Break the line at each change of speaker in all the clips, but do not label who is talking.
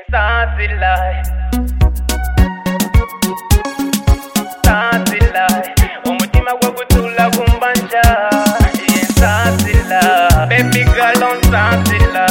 Sansila, umutima gwo gutula kumbanja. Sansila, baby girl on Sansila.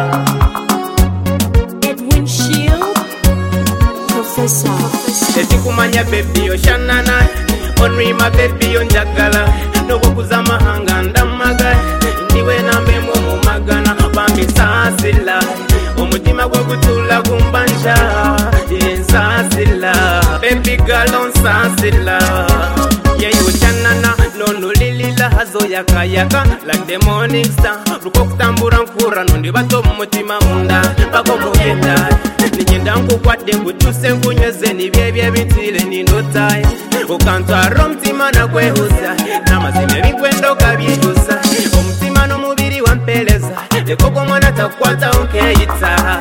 Edwin Shield, Professor.
Kumanya baby oshanana, only my baby onjagala. No kuzama hanga ndamaga, niwe nambe mu magana. Bambi Sansila, umutima gwo gutula kumbanja. Sansila, baby girl on Sansila. Yeah, you chanana, no lilila hazo yaka yaka like the morning star. Ruko kutambura nkura nundi bato mutima munda bako mugenda. Nigenda nkukwate nkutuse nkunyeze nibyebye bitile nindotaye. Ukantwara omutima nagwehuza namazima ebikwenda okabyijusa. Omutima n'omubiri wampeleza ekoko mwana takukwata onkeyita.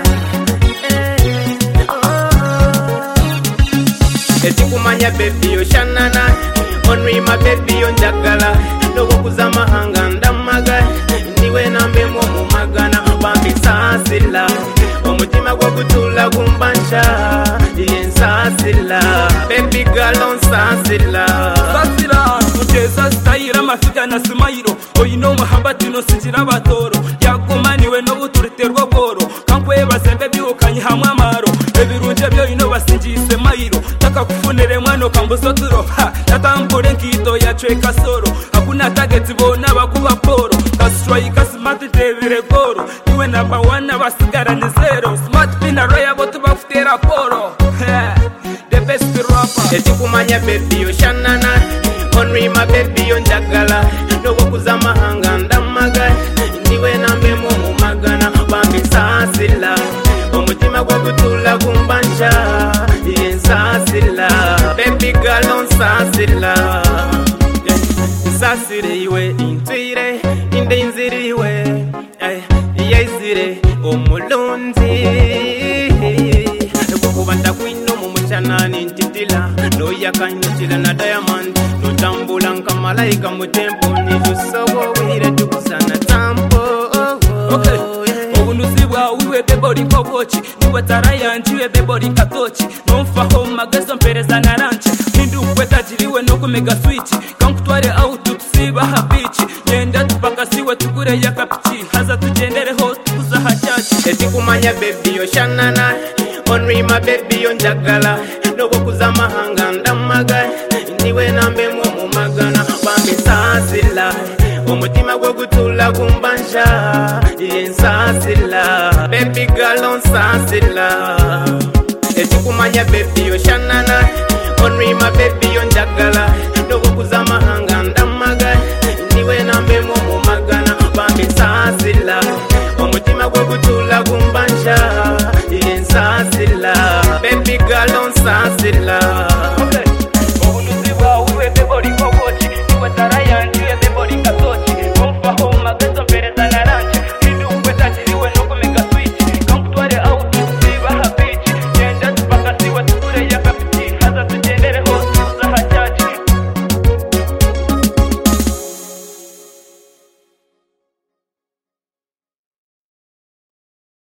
Kumanya baby oshanana, only my baby onjagala. Nogo kuzama hanga ndamaga, niwe nambe mu magana. Bambi Sansila, umutima gwo gutula kumbanja. Sansila, baby girl on Sansila.
Sansila, muteza style amafika na smile. Oyino muhabati no sinjira batoro. Yakumaniwe no buturiterwa bworo. Kankwe bazembe byukanye hamwe amaro. Ebirunje byo ino basinjise mayiro. Taka kufunere mwana kambuzo turo. Tatambure nkito ya chweka soro. Hakuna target bona bakuba poro. Kastrike smart devire goro. Niwe number 1 abasigara ni zero. Smart pina roya botu bafutera poro. The best rapper.
Kumanya baby oshanana, only my baby onjagala. Nogo kuzama hanga ndamaga, niwe nambe mu magana. Bambi Sansila, umutima gwo gutula kumbanja. Sansila, baby girl on Sansila. Sansire iwe intwire inde inziri iwe yezire omulunzi. Kukubanda kwino mu muchanani ntitila no yakanyutila na diamond no tambula nka malaika mu tempo nijusobo wire tukusana tampo.
Okay. Ubunuzibwa uwe bebori kobochi niwe tarayanjiwe bebori katochi nomfa home magazo mpereza na ranch hindu kweta jiriwe no kumega switch kankutware out tusiba habichi yenda tupaka siwe tugure yakapichi haza tugendere ho tuza hachachi.
Kumanya baby oshanana, only my baby onjagala. Nogo kuzama hanga ndamaga, niwe nambe mu magana. Bambi Sansila, umutima gwo gutula kumbanja. Sansila, baby girl on Sansila. Kumanya baby oshanana, only my baby onjagala. Nogo kuzama hanga ndamaga, niwe nambe